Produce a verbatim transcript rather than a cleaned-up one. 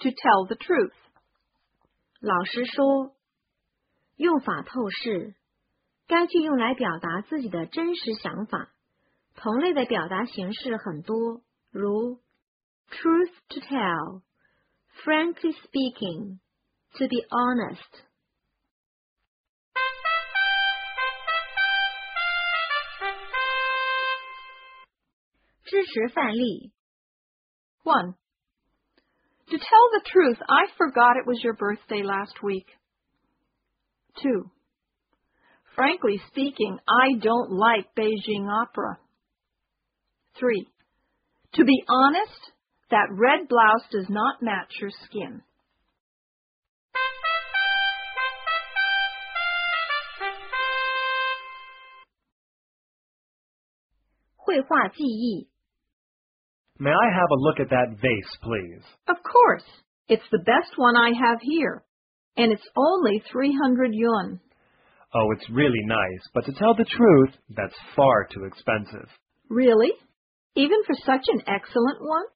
to tell the truth. 老师说，用法透视，该句用来表达自己的真实想法。同类的表达形式很多，如 truth to tell, frankly speaking, to be honest. 支持范例 one. To tell the truth, I forgot it was your birthday last week. two. Frankly speaking, I don't like Beijing opera. three. To be honest, that red blouse does not match your skin. 绘画记忆 May I have a look at that vase, please? Of course. It's the best one I have here. And it's only three hundred yuan. Oh, it's really nice, but to tell the truth, that's far too expensive. Really? Even for such an excellent one?